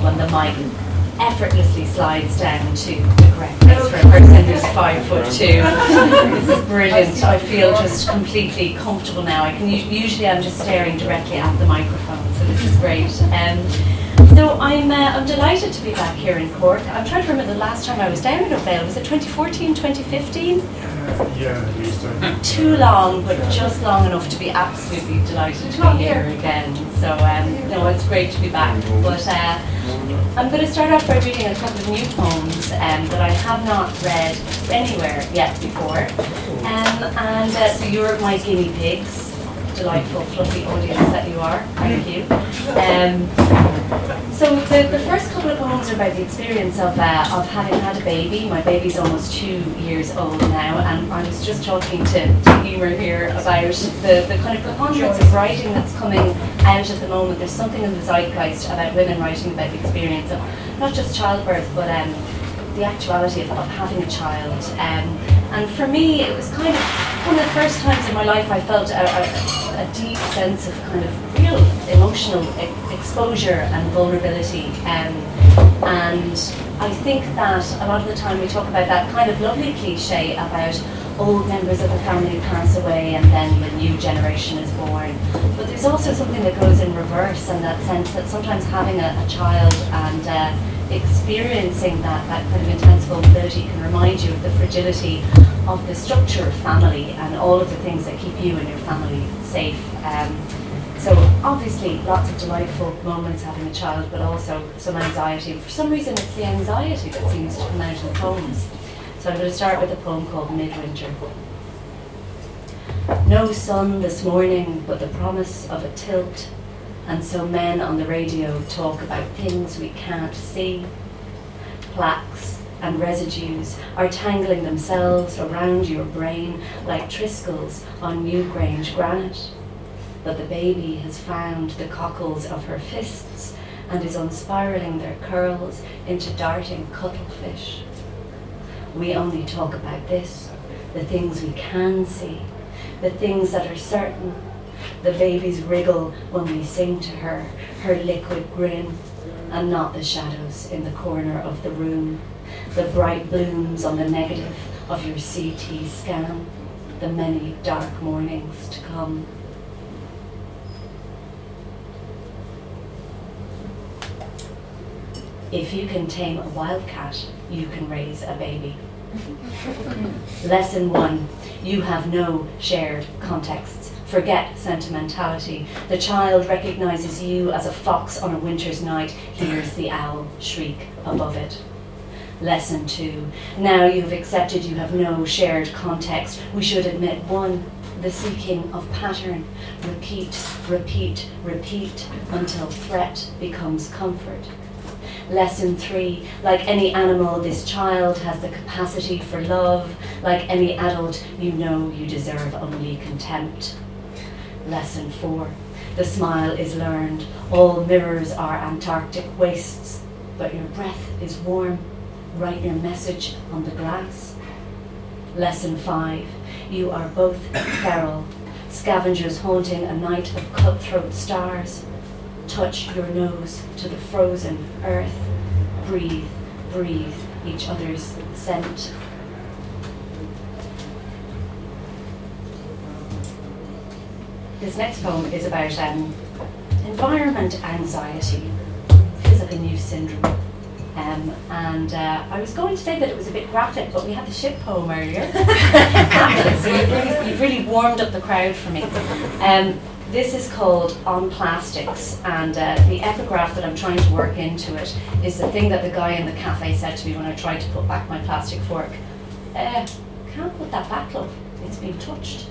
when the mic effortlessly slides down to the correct place for a person who's 5'2". This is brilliant. I feel just completely comfortable now. I can usually I'm just staring directly at the microphone, so this is great. So I'm delighted to be back here in Cork. I'm trying to remember the last time I was down in O'Vale. Was it 2014, 2015? Yeah, at least. Too long, but just long enough to be absolutely delighted to be here again. So no, it's great to be back. But I'm going to start off by reading a couple of new poems that I have not read anywhere yet before. So you're my guinea pigs. Delightful, fluffy audience that you are. Thank you. So the first couple of poems are about the experience of having had a baby. My baby's almost 2 years old now, and I was just talking to Emer here about the kind of preponderance of writing that's coming out at the moment. There's something in the zeitgeist about women writing about the experience of not just childbirth, but the actuality of having a child. And for me, it was kind of one of the first times in my life I felt a deep sense of kind of real emotional exposure and vulnerability. And I think that a lot of the time we talk about that kind of lovely cliche about old members of the family pass away and then the new generation is born. But there's also something that goes in reverse, and that sense that sometimes having a child and experiencing that kind of intense vulnerability can remind you of the fragility of the structure of family and all of the things that keep you and your family safe. So obviously lots of delightful moments having a child, but also some anxiety. For some reason it's the anxiety that seems to come out in the poems. So I'm going to start with a poem called Midwinter. No sun this morning, but the promise of a tilt. And so men on the radio talk about things we can't see. Plaques and residues are tangling themselves around your brain like Triskells on Newgrange granite. But the baby has found the cockles of her fists and is unspiraling their curls into darting cuttlefish. We only talk about this, the things we can see, the things that are certain. The babies wriggle when we sing to her, her liquid grin, and not the shadows in the corner of the room, the bright blooms on the negative of your CT scan, the many dark mornings to come. If you can tame a wildcat, you can raise a baby. Lesson 1, you have no shared contexts. Forget sentimentality. The child recognizes you as a fox on a winter's night, hears the owl shriek above it. Lesson 2, now you've accepted you have no shared context. We should admit 1, the seeking of pattern. Repeat, repeat, repeat until threat becomes comfort. Lesson 3, like any animal, this child has the capacity for love. Like any adult, you know you deserve only contempt. Lesson 4, the smile is learned. All mirrors are Antarctic wastes, but your breath is warm. Write your message on the glass. Lesson 5, you are both feral, scavengers haunting a night of cutthroat stars. Touch your nose to the frozen earth. Breathe, breathe each other's scent. This next poem is about environment anxiety, physical use syndrome. I was going to say that it was a bit graphic, but we had the ship poem earlier. So you've really warmed up the crowd for me. This is called On Plastics, and the epigraph that I'm trying to work into it is the thing that the guy in the cafe said to me when I tried to put back my plastic fork. Can't put that back, love. It's been touched.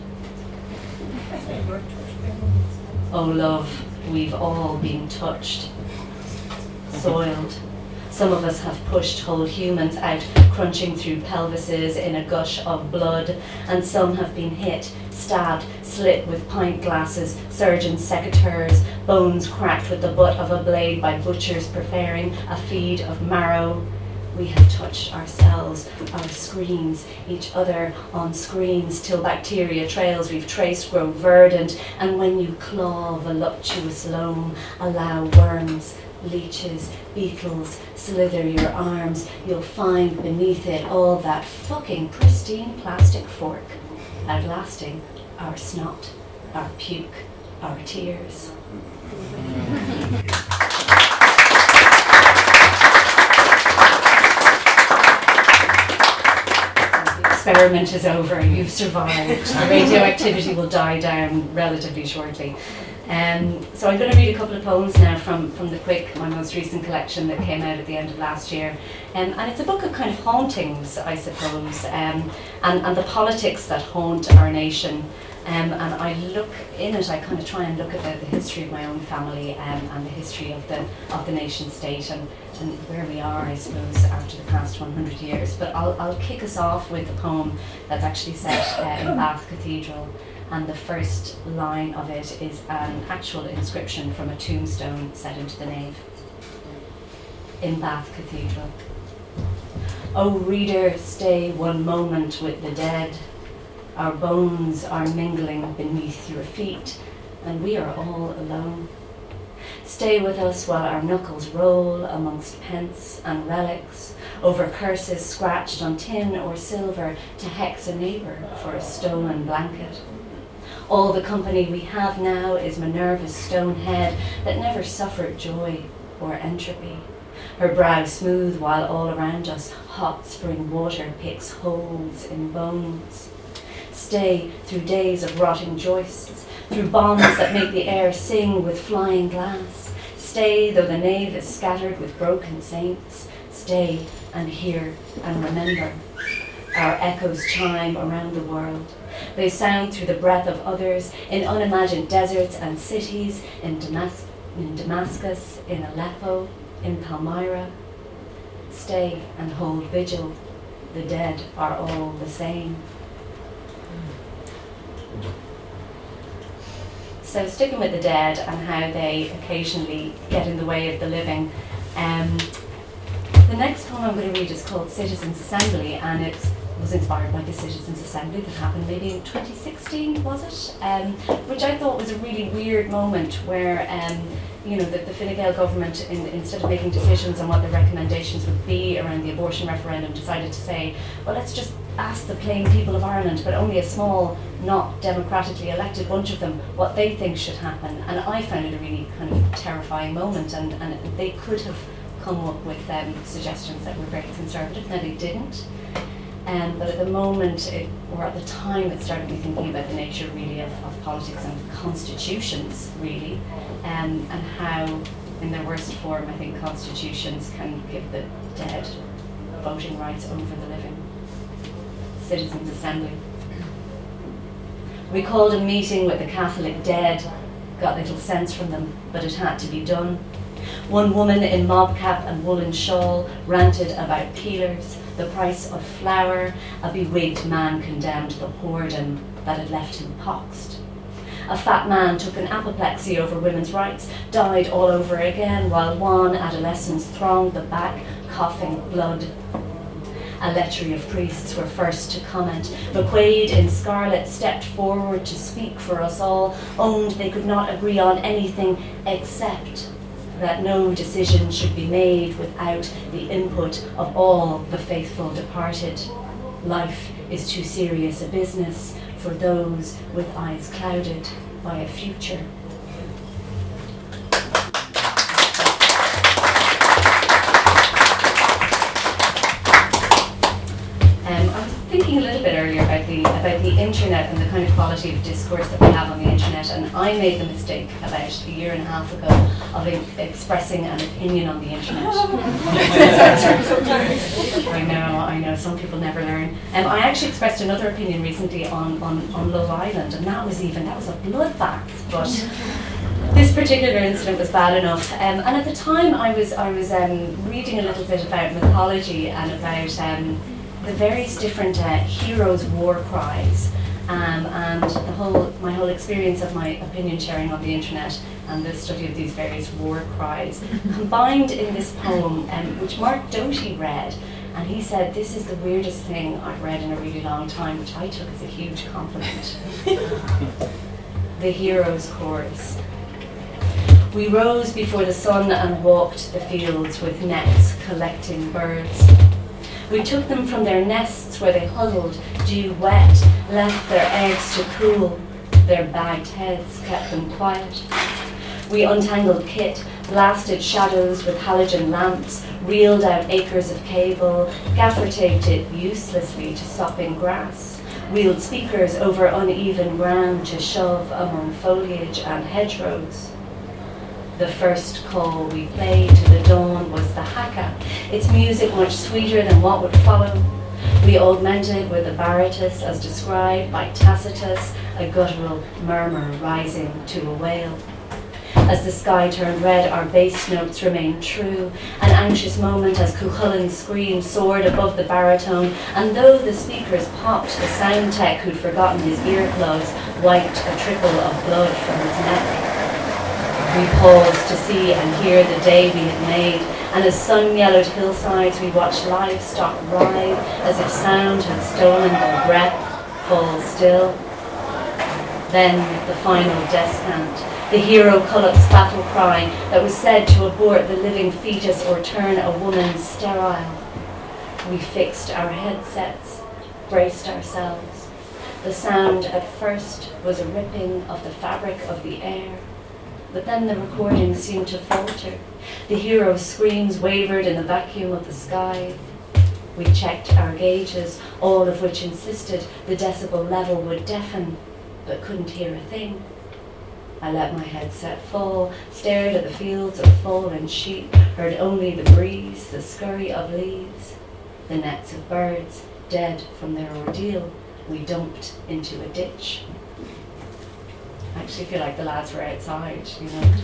Oh, love, we've all been touched, soiled. Some of us have pushed whole humans out, crunching through pelvises in a gush of blood, and some have been hit, stabbed, slit with pint glasses, surgeons' secateurs, bones cracked with the butt of a blade by butchers preparing a feed of marrow. We have touched ourselves, our screens, each other on screens, till bacteria trails we've traced grow verdant, and when you claw voluptuous loam, allow worms leeches, beetles slither your arms, you'll find beneath it all that fucking pristine plastic fork, outlasting our snot, our puke, our tears. The experiment is over, you've survived. The radioactivity will die down relatively shortly. So I'm going to read a couple of poems now from The Quick, my most recent collection that came out at the end of last year. And it's a book of kind of hauntings, I suppose, and the politics that haunt our nation. And I look in it, I kind of try and look at the history of my own family and the history of the nation state and where we are, I suppose, after the past 100 years. But I'll kick us off with a poem that's actually set in Bath Cathedral. And the first line of it is an actual inscription from a tombstone set into the nave. In Bath Cathedral. O reader, stay one moment with the dead. Our bones are mingling beneath your feet, and we are all alone. Stay with us while our knuckles roll amongst pence and relics, over curses scratched on tin or silver to hex a neighbour for a stolen blanket. All the company we have now is Minerva's stone head that never suffered joy or entropy. Her brow smooth while all around us hot spring water picks holes in bones. Stay through days of rotting joists, through bombs that make the air sing with flying glass. Stay though the nave is scattered with broken saints. Stay and hear and remember. Our echoes chime around the world. They sound through the breath of others in unimagined deserts and cities, in Damascus, in Aleppo, in Palmyra. Stay and hold vigil. The dead are all the same. So sticking with the dead and how they occasionally get in the way of the living, the next poem I'm going to read is called Citizens' Assembly, and it was inspired by the Citizens' Assembly that happened maybe in 2016, was it? Which I thought was a really weird moment where the Fine Gael government, instead of making decisions on what the recommendations would be around the abortion referendum, decided to say, well, let's just ask the plain people of Ireland, but only a small, not democratically elected bunch of them, what they think should happen. And I found it a really kind of terrifying moment, and they could have come up with suggestions that were very conservative. Now, they didn't. But at the moment, or at the time, it started me thinking about the nature really of politics and constitutions, really, and how, in their worst form, I think constitutions can give the dead voting rights over the living. Citizens' Assembly. We called a meeting with the Catholic dead, got little sense from them, but it had to be done. One woman in mob cap and woolen shawl ranted about peelers, the price of flour. A bewigged man condemned the whoredom that had left him poxed. A fat man took an apoplexy over women's rights, died all over again, while wan adolescents thronged the back, coughing blood. A lechery of priests were first to comment. McQuaid in scarlet stepped forward to speak for us all, owned they could not agree on anything except that no decision should be made without the input of all the faithful departed. Life is too serious a business for those with eyes clouded by a future. Thinking a little bit earlier about the internet and the kind of quality of discourse that we have on the internet, and I made the mistake about a year and a half ago of expressing an opinion on the internet. I know, some people never learn. I actually expressed another opinion recently on Love Island, and that was a bloodbath, but this particular incident was bad enough. And at the time I was reading a little bit about mythology and about the various different heroes' war cries, and my whole experience of my opinion sharing on the internet and the study of these various war cries combined in this poem, which Mark Doty read, and he said, "This is the weirdest thing I've read in a really long time," which I took as a huge compliment. The heroes' chorus. We rose before the sun and walked the fields with nets collecting birds. We took them from their nests where they huddled, dew wet, left their eggs to cool. Their bagged heads kept them quiet. We untangled kit, blasted shadows with halogen lamps, reeled out acres of cable, gaffer-taped it uselessly to sopping grass, wheeled speakers over uneven ground to shove among foliage and hedgerows. The first call we played to the dawn was the haka, its music much sweeter than what would follow. We augmented with the baratus as described by Tacitus, a guttural murmur rising to a wail. As the sky turned red, our bass notes remained true, an anxious moment as Cuchulain's scream soared above the baritone, and though the speakers popped, the sound tech who'd forgotten his earplugs wiped a trickle of blood from his neck. We paused to see and hear the day we had made, and as sun-yellowed hillsides we watched livestock writhe as if sound had stolen their breath, fall still. Then the final descant, the hero Cullop's battle cry that was said to abort the living fetus or turn a woman sterile. We fixed our headsets, braced ourselves. The sound at first was a ripping of the fabric of the air, but then the recording seemed to falter. The hero's screams wavered in the vacuum of the sky. We checked our gauges, all of which insisted the decibel level would deafen, but couldn't hear a thing. I let my headset fall, stared at the fields of fallen sheep, heard only the breeze, the scurry of leaves, the nets of birds, dead from their ordeal, we dumped into a ditch. I actually feel like the lads were outside, you know.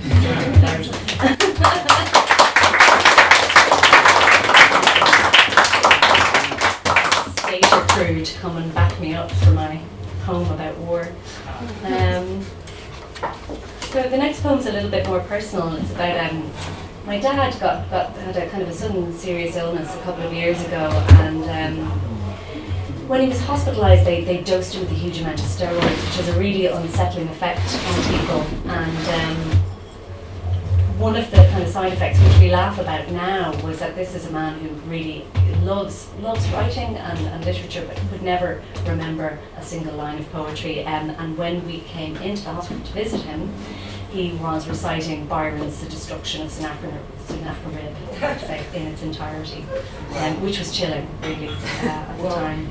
Stage crew to come and back me up for my poem about war. So the next poem's a little bit more personal. It's about my dad had a kind of a sudden serious illness a couple of years ago, and when he was hospitalised, they dosed him with a huge amount of steroids, which has a really unsettling effect on people. And one of the kind of side effects, which we laugh about now, was that this is a man who really loves writing and literature, but could never remember a single line of poetry. And when we came into the hospital to visit him, he was reciting Byron's The Destruction of Sennacherib in its entirety, which was chilling, really, at the time.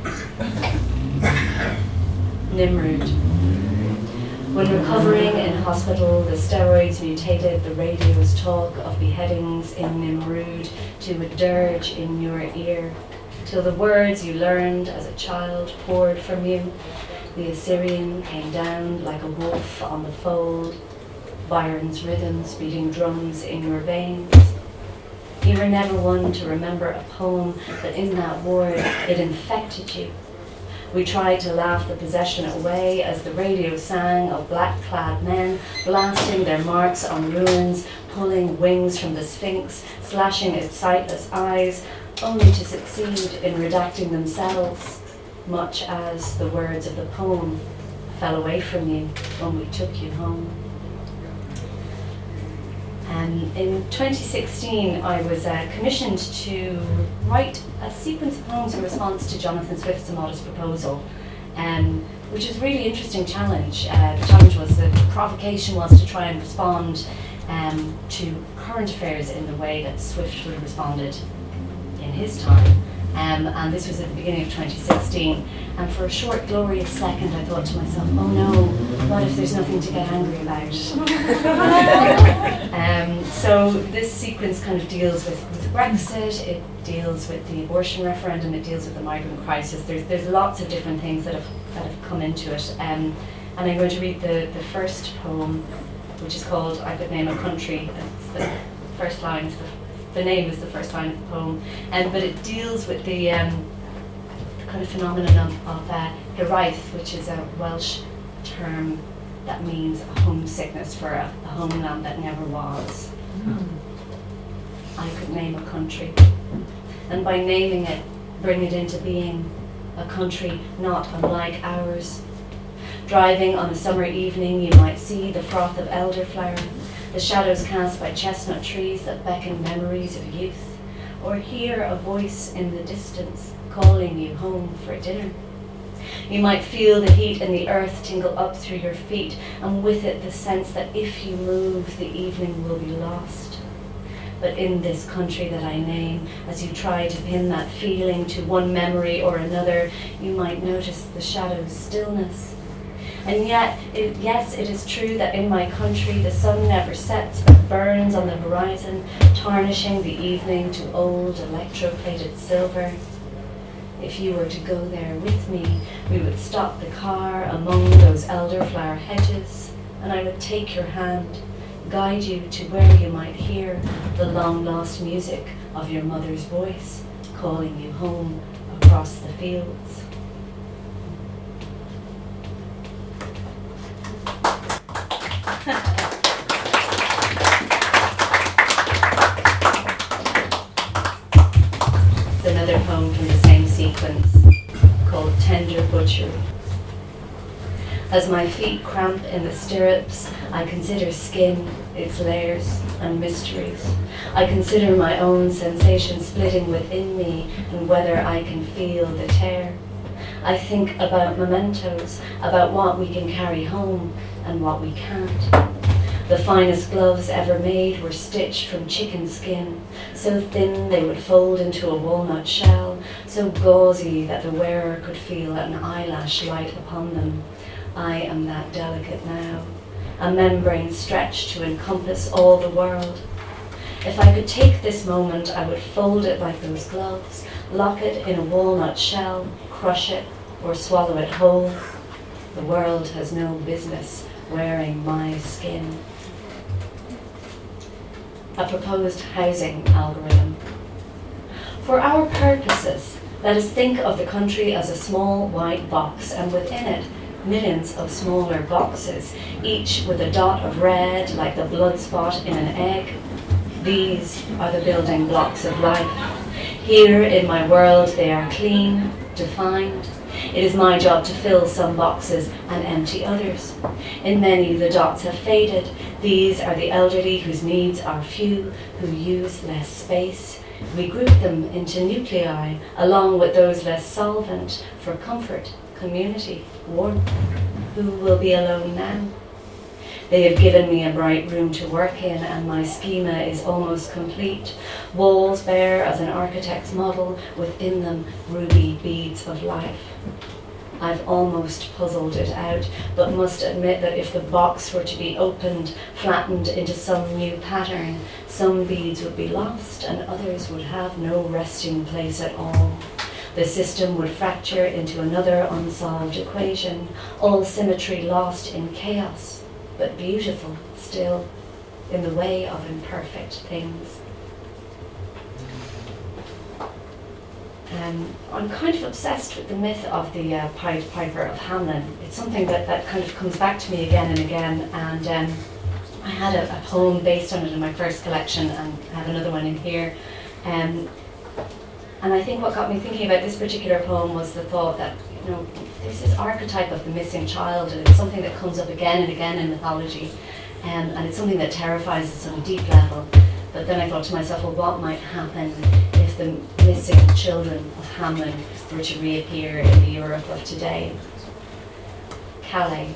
Nimrud. When recovering in hospital, the steroids mutated the radio's talk of beheadings in Nimrud to a dirge in your ear, till the words you learned as a child poured from you. The Assyrian came down like a wolf on the fold, Byron's rhythms beating drums in your veins. You were never one to remember a poem, but in that ward it infected you. We tried to laugh the possession away as the radio sang of black-clad men blasting their marks on ruins, pulling wings from the Sphinx, slashing its sightless eyes, only to succeed in redacting themselves, much as the words of the poem fell away from you when we took you home. In 2016, I was commissioned to write a sequence of poems in response to Jonathan Swift's A Modest Proposal, which is a really interesting challenge. The challenge was, the provocation was to try and respond to current affairs in the way that Swift would have responded in his time. And this was at the beginning of 2016. And for a short, glorious second, I thought to myself, oh no, what if there's nothing to get angry about? So this sequence kind of deals with Brexit, it deals with the abortion referendum, it deals with the migrant crisis. There's lots of different things that have come into it. And I'm going to read the first poem, which is called I Could Name a Country. It's the first line, the name is the first line of the poem, but it deals with the kind of phenomenon of hiraeth, which is a Welsh term that means homesickness for a homeland that never was. I could name a country, and by naming it, bring it into being, a country not unlike ours. Driving on a summer evening, you might see the froth of elderflower, the shadows cast by chestnut trees that beckon memories of youth, or hear a voice in the distance calling you home for dinner. You might feel the heat in the earth tingle up through your feet, and with it the sense that if you move, the evening will be lost. But in this country that I name, as you try to pin that feeling to one memory or another, you might notice the shadow's stillness. And yet, yes, it is true that in my country the sun never sets but burns on the horizon, tarnishing the evening to old electroplated silver. If you were to go there with me, we would stop the car among those elderflower hedges, and I would take your hand, guide you to where you might hear the long-lost music of your mother's voice calling you home across the fields. Another poem from the same sequence called Tender Butchery. As my feet cramp in the stirrups, I consider skin, its layers and mysteries. I consider my own sensation splitting within me and whether I can feel the tear. I think about mementos, about what we can carry home and what we can't. The finest gloves ever made were stitched from chicken skin, so thin they would fold into a walnut shell, so gauzy that the wearer could feel an eyelash light upon them. I am that delicate now, a membrane stretched to encompass all the world. If I could take this moment, I would fold it like those gloves, lock it in a walnut shell, crush it, or swallow it whole. The world has no business wearing my skin. A proposed housing algorithm. For our purposes, let us think of the country as a small white box, and within it, millions of smaller boxes, each with a dot of red like the blood spot in an egg. These are the building blocks of life. Here in my world, they are clean, defined. It is my job to fill some boxes and empty others. In many, the dots have faded. These are the elderly whose needs are few, who use less space. We group them into nuclei, along with those less solvent, for comfort, community, warmth. Who will be alone now? They have given me a bright room to work in, and my schema is almost complete. Walls bare as an architect's model, within them ruby beads of life. I've almost puzzled it out, but must admit that if the box were to be opened, flattened into some new pattern, some beads would be lost and others would have no resting place at all. The system would fracture into another unsolved equation, all symmetry lost in chaos, but beautiful still, in the way of imperfect things. I'm kind of obsessed with the myth of the Pied Piper of Hamelin. It's something that kind of comes back to me again and again, and I had a poem based on it in my first collection, and I have another one in here. And I think what got me thinking about this particular poem was the thought that, you know, there's this archetype of the missing child, and it's something that comes up again and again in mythology, and it's something that terrifies us on a deep level. But then I thought to myself, well, what might happen if the missing children of Hamelin were to reappear in the Europe of today? Calais.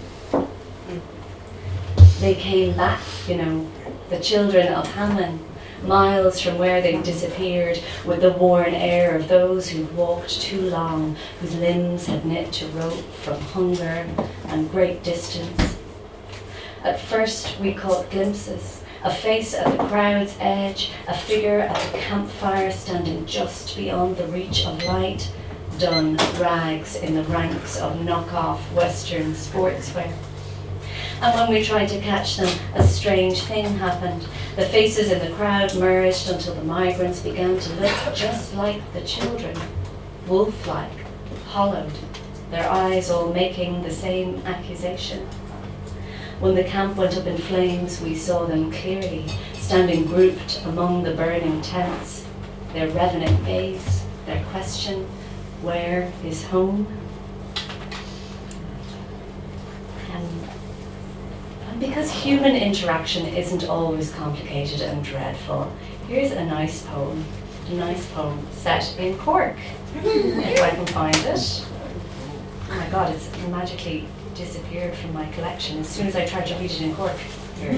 They came back, you know, the children of Hamelin, miles from where they disappeared, with the worn air of those who'd walked too long, whose limbs had knit to rope from hunger and great distance. At first we caught glimpses, a face at the crowd's edge, a figure at the campfire standing just beyond the reach of light, dun rags in the ranks of knockoff Western sportswear. And when we tried to catch them, a strange thing happened. The faces in the crowd merged until the migrants began to look just like the children, wolf-like, hollowed, their eyes all making the same accusation. When the camp went up in flames, we saw them clearly, standing grouped among the burning tents, their revenant gaze, their question, where is home? And because human interaction isn't always complicated and dreadful, here's a nice poem set in Cork, if I can find it. Oh my God, it's magically disappeared from my collection as soon as I tried to read it in Cork. Here.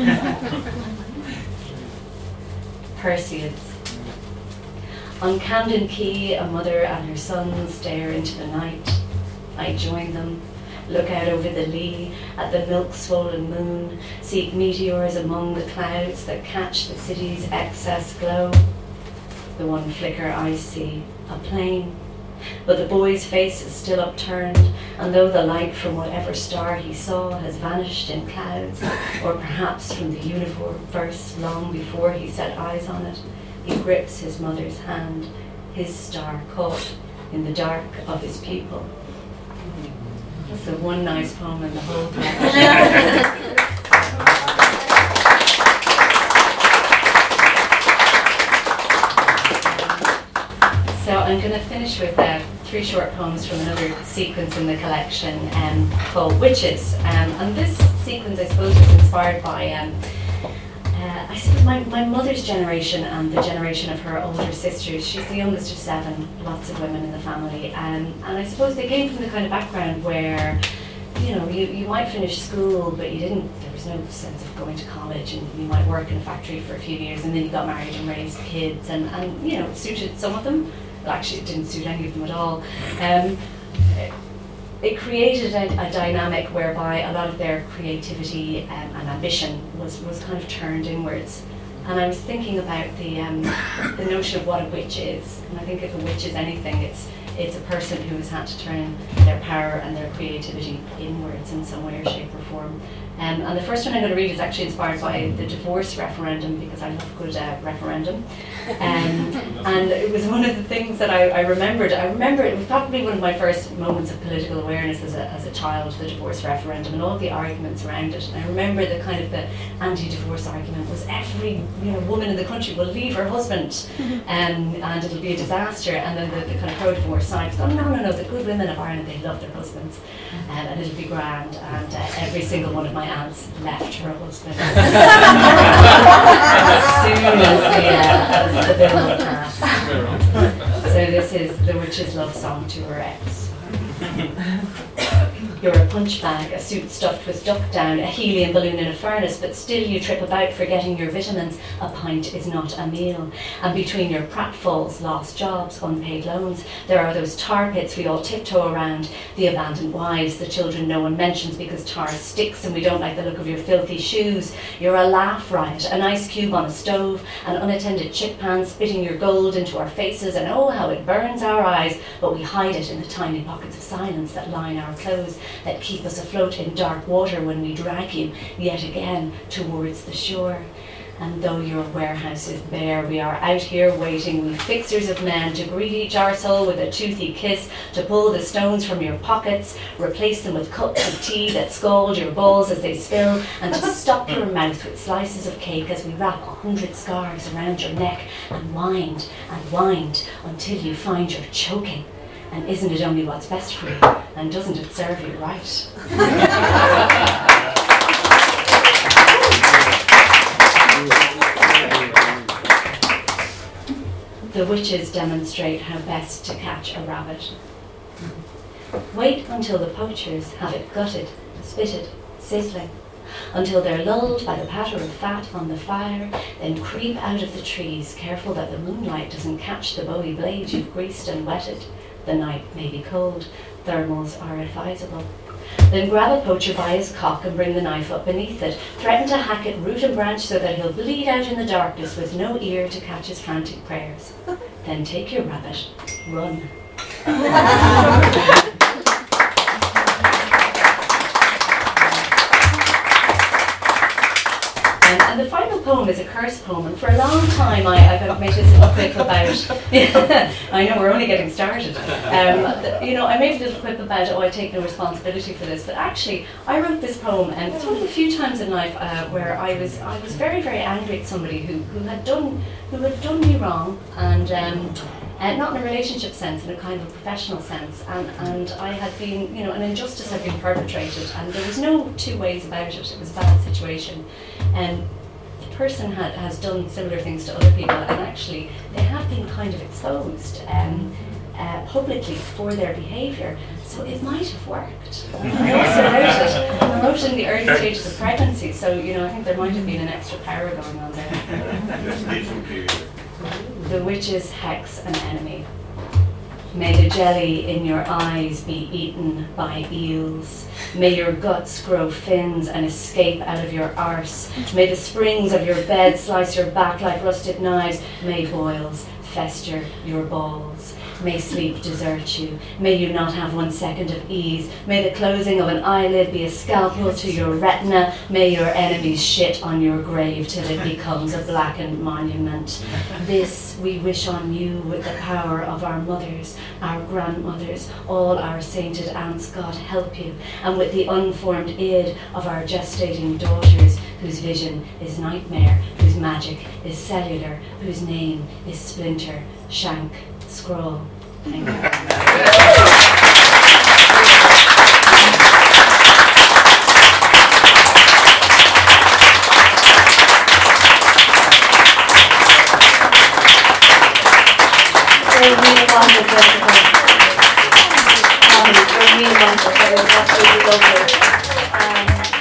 Perseids. On Camden Quay, a mother and her son stare into the night. I join them, look out over the Lee at the milk-swollen moon, seek meteors among the clouds that catch the city's excess glow. The one flicker I see, a plane, but the boy's face is still upturned, and though the light from whatever star he saw has vanished in clouds, or perhaps from the universe long before he set eyes on it, he grips his mother's hand, his star caught in the dark of his people. That's the one nice poem in the whole collection. So I'm going to finish with 3 short poems from another sequence in the collection called Witches. And this sequence, I suppose, was inspired by I suppose my mother's generation and the generation of her older sisters. She's the youngest of 7, lots of women in the family. And I suppose they came from the kind of background where, you know, you might finish school, but there was no sense of going to college, and you might work in a factory for a few years, and then you got married and raised kids, and you know, it suited some of them. Well, actually, it didn't suit any of them at all. It created a dynamic whereby a lot of their creativity and ambition was kind of turned inwards. And I was thinking about the notion of what a witch is. And I think if a witch is anything, it's a person who has had to turn their power and their creativity inwards in some way or shape or form. And the first one I'm going to read is actually inspired by the divorce referendum, because I love good referendum. And it was one of the things that I remembered. I remember it was probably one of my first moments of political awareness as a child, the divorce referendum and all the arguments around it. And I remember the kind of the anti-divorce argument was every woman in the country will leave her husband and it'll be a disaster. And then the kind of pro-divorce side was, oh no, the good women of Ireland, they love their husbands and it'll be grand. And every single one of my aunts left her husband as soon as the bill passed. So this is the witch's love song to her ex. You're a punch bag, a suit stuffed with duck down, a helium balloon in a furnace, but still you trip about forgetting your vitamins. A pint is not a meal. And between your pratfalls, lost jobs, unpaid loans, there are those tar pits we all tiptoe around, the abandoned wives, the children no one mentions because tar sticks and we don't like the look of your filthy shoes. You're a laugh riot, an ice cube on a stove, an unattended chip pan spitting your gold into our faces, and oh how it burns our eyes, but we hide it in the tiny pockets of silence that line our clothes, that keep us afloat in dark water when we drag you yet again towards the shore. And though your warehouse is bare, we are out here waiting, we fixers of men, to greet each arsehole with a toothy kiss, to pull the stones from your pockets, replace them with cups of tea that scald your balls as they spill, and to stop your mouth with slices of cake as we wrap 100 scarves around your neck and wind until you find you're choking. And isn't it only what's best for you? And doesn't it serve you right? The witches demonstrate how best to catch a rabbit. Wait until the poachers have it gutted, spitted, sizzling, until they're lulled by the patter of fat on the fire, then creep out of the trees, careful that the moonlight doesn't catch the bowie blade you've greased and wetted. The night may be cold, thermals are advisable. Then grab a poacher by his cock and bring the knife up beneath it. Threaten to hack it root and branch so that he'll bleed out in the darkness with no ear to catch his frantic prayers. Then take your rabbit, run. And the final poem is a curse poem, and for a long time I've made this little quip about, I know we're only getting started, I made a little quip about, I take no responsibility for this, but actually I wrote this poem, and it's one of the few times in life where I was very, very angry at somebody who had done me wrong, and not in a relationship sense, in a kind of professional sense. And I had been, an injustice had been perpetrated, and there was no two ways about it. It was a bad situation. And the person has done similar things to other people, and actually they have been kind of exposed publicly for their behaviour. So it might have worked. I wrote it in the early stages of pregnancy, so I think there might have been an extra power going on there. The witch's hex and enemy. May the jelly in your eyes be eaten by eels. May your guts grow fins and escape out of your arse. May the springs of your bed slice your back like rusted knives. May boils fester your balls. May sleep desert you. May you not have 1 second of ease. May the closing of an eyelid be a scalpel to your retina. May your enemies shit on your grave till it becomes a blackened monument. This we wish on you with the power of our mothers, our grandmothers, all our sainted aunts, God help you, and with the unformed id of our gestating daughters, whose vision is nightmare, whose magic is cellular, whose name is splinter, shank, scroll. Thank you. It was absolutely lovely.